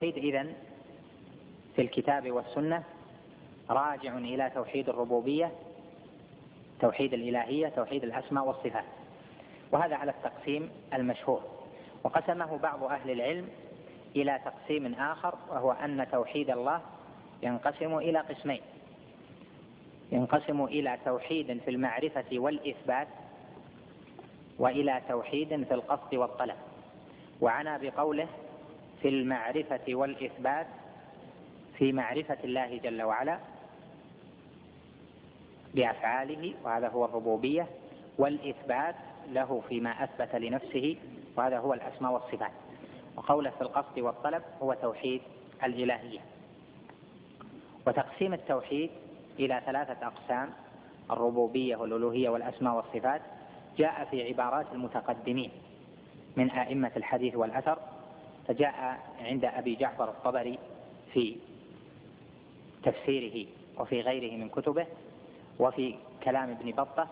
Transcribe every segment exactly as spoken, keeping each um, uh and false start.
إذن في الكتاب والسنة راجع إلى توحيد الربوبية، توحيد الإلهية، توحيد الأسماء والصفات، وهذا على التقسيم المشهور. وقسمه بعض أهل العلم إلى تقسيم آخر، وهو أن توحيد الله ينقسم إلى قسمين: ينقسم إلى توحيد في المعرفة والإثبات، وإلى توحيد في القصد والطلب. وعنى بقوله في المعرفة والإثبات في معرفة الله جل وعلا بأفعاله، وهذا هو الربوبية، والإثبات له فيما أثبت لنفسه، وهذا هو الأسماء والصفات. وقوله في القصد والطلب هو توحيد الإلهية. وتقسيم التوحيد إلى ثلاثة أقسام: الربوبية والألوهية والأسماء والصفات، جاء في عبارات المتقدمين من أئمة الحديث والأثر، فجاء عند أبي جعفر الطبري في تفسيره وفي غيره من كتبه، وفي كلام ابن بطة،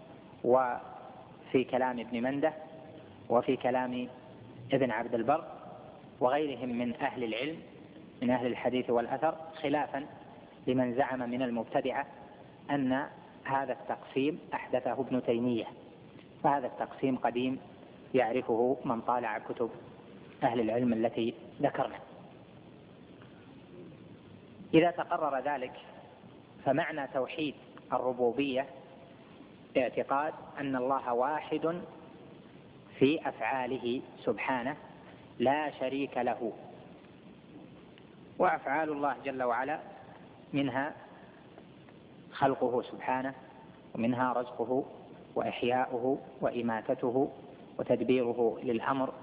وفي كلام ابن منده، وفي كلام ابن عبد البر وغيرهم من أهل العلم من أهل الحديث والأثر، خلافا لمن زعم من المبتدعة أن هذا التقسيم أحدثه ابن تيمية، فهذا التقسيم قديم يعرفه من طالع كتب أهل العلم التي ذكرنا. إذا تقرر ذلك، فمعنى توحيد الربوبية اعتقاد أن الله واحد في أفعاله سبحانه لا شريك له، وأفعال الله جل وعلا منها خلقه سبحانه، ومنها رزقه وإحياؤه وإماتته وتدبيره للأمر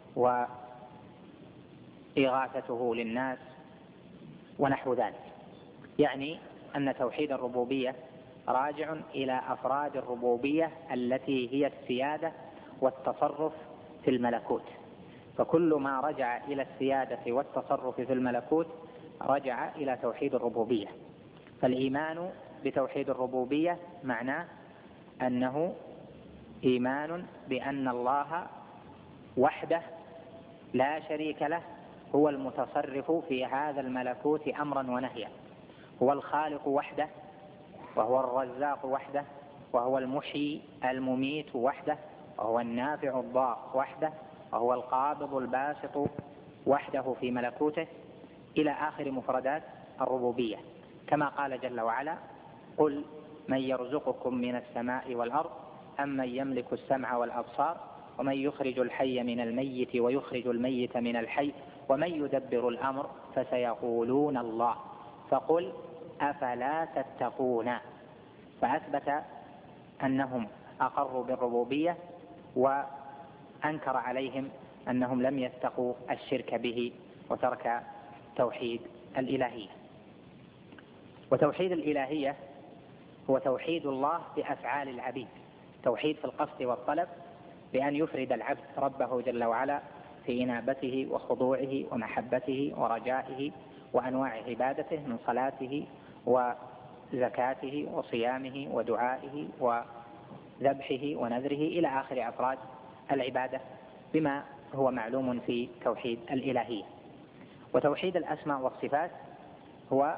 وإغاثته للناس ونحو ذلك. يعني أن توحيد الربوبية راجع إلى أفراد الربوبية التي هي السيادة والتصرف في الملكوت، فكل ما رجع إلى السيادة والتصرف في الملكوت رجع إلى توحيد الربوبية. فالإيمان بتوحيد الربوبية معناه أنه إيمان بأن الله وحده لا شريك له هو المتصرف في هذا الملكوت أمرا ونهيا، هو الخالق وحده، وهو الرزاق وحده، وهو المحيي المميت وحده، وهو النافع الضار وحده، وهو القابض الباسط وحده في ملكوته، إلى آخر مفردات الربوبية. كما قال جل وعلا: قل من يرزقكم من السماء والأرض أم من يملك السمع والأبصار ومن يخرج الحي من الميت ويخرج الميت من الحي ومن يدبر الأمر فسيقولون الله فقل أفلا تتقون. فأثبت أنهم أقروا بالربوبية، وأنكر عليهم أنهم لم يتقوا الشرك به وترك توحيد الإلهية. وتوحيد الإلهية هو توحيد الله بأفعال العبيد، توحيد في القصد والطلب، بأن يفرد العبد ربه جل وعلا في إنابته وخضوعه ومحبته ورجائه وأنواع عبادته من صلاته وزكاته وصيامه ودعائه وذبحه ونذره إلى آخر أفراد العبادة، بما هو معلوم في توحيد الإلهية. وتوحيد الأسماء والصفات هو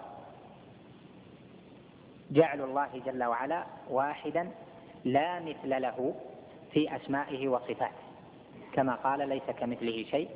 جعل الله جل وعلا واحدا لا مثل له في أسمائه وصفاته، كما قال ليس كمثله شيء،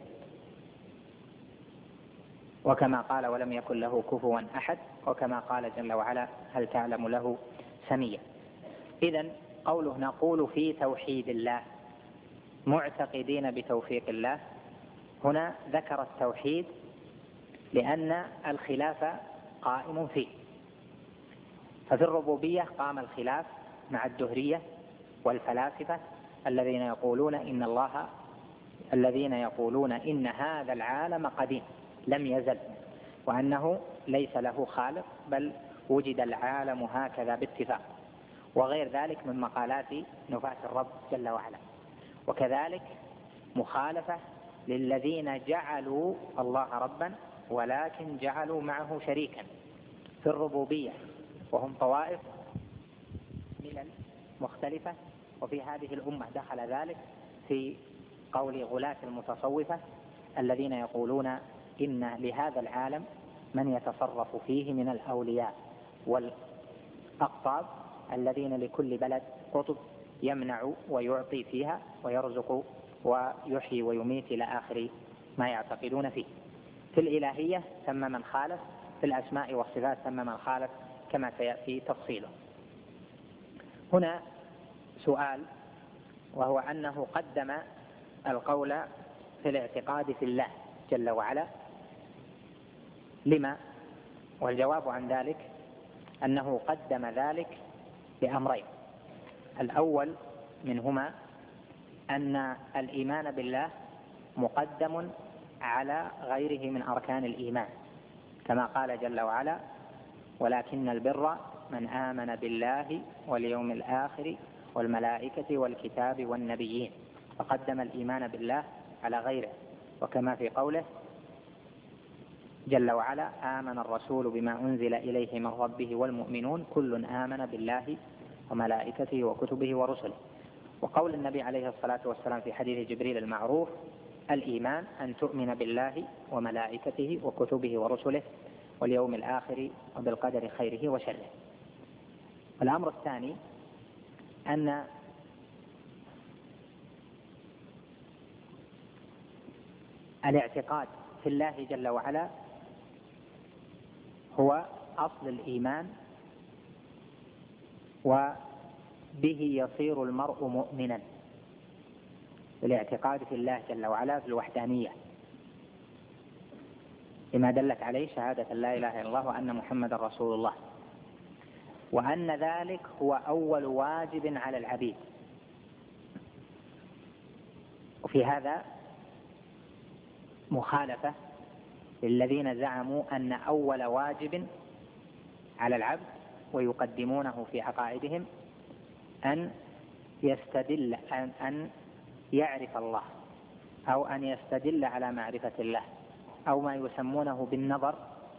وكما قال ولم يكن له كفوا أحد، وكما قال جل وعلا هل تعلم له سميا. إذن قوله نقول في توحيد الله معتقدين بتوفيق الله، هنا ذكر التوحيد لأن الخلاف قائم فيه. ففي الربوبية قام الخلاف مع الدهرية والفلاسفة الذين يقولون إن الله الذين يقولون إن هذا العالم قديم لم يزل، وأنه ليس له خالق بل وجد العالم هكذا باتفاق، وغير ذلك من مقالات نفاة الرب جل وعلا. وكذلك مخالفة للذين جعلوا الله ربا ولكن جعلوا معه شريكا في الربوبية، وهم طوائف ملل مختلفة، وفي هذه الأمة دخل ذلك في قول غلاة المتصوفة الذين يقولون إن لهذا العالم من يتصرف فيه من الأولياء والأقطاب الذين لكل بلد قطب يمنع ويعطي فيها ويرزق ويحيي ويميت إلى آخر ما يعتقدون فيه. في الإلهية ثم من خالف، في الأسماء والصفات ثم من خالف كما سيأتي تفصيله. هنا سؤال، وهو أنه قدم القول في الاعتقاد في الله جل وعلا، لما؟ والجواب عن ذلك أنه قدم ذلك بأمرين. الأول منهما أن الإيمان بالله مقدم على غيره من أركان الإيمان، كما قال جل وعلا: ولكن البر من آمن بالله واليوم الآخر والملائكة والكتاب والنبيين، فقدم الإيمان بالله على غيره. وكما في قوله جل وعلا: آمن الرسول بما أنزل إليه من ربه والمؤمنون كل آمن بالله وملائكته وكتبه ورسله. وقول النبي عليه الصلاة والسلام في حديث جبريل المعروف: الإيمان أن تؤمن بالله وملائكته وكتبه ورسله واليوم الآخر وبالقدر خيره وشره. الأمر الثاني أن الاعتقاد في الله جل وعلا هو أصل الإيمان، وبه يصير المرء مؤمنا، الاعتقاد في الله جل وعلا في الوحدانية، لما دلت عليه شهادة لا إله إلا الله وأن محمد رسول الله، وأن ذلك هو أول واجب على العبيد. وفي هذا مخالفة للذين زعموا أن أول واجب على العبد ويقدمونه في عقائدهم أن يستدل أن, أن يعرف الله، أو أن يستدل على معرفة الله، أو ما يسمونه بالنظر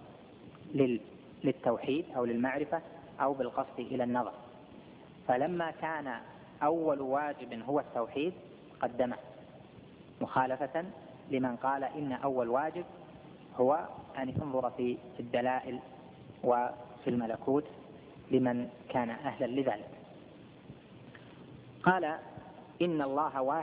للتوحيد أو للمعرفة، أو بالقصد إلى النظر. فلما كان أول واجب هو التوحيد قدمه، مخالفة لمن قال إن أول واجب هو أن ينظر في الدلائل وفي الملكوت لمن كان أهلا لذلك. قال: إن الله واحد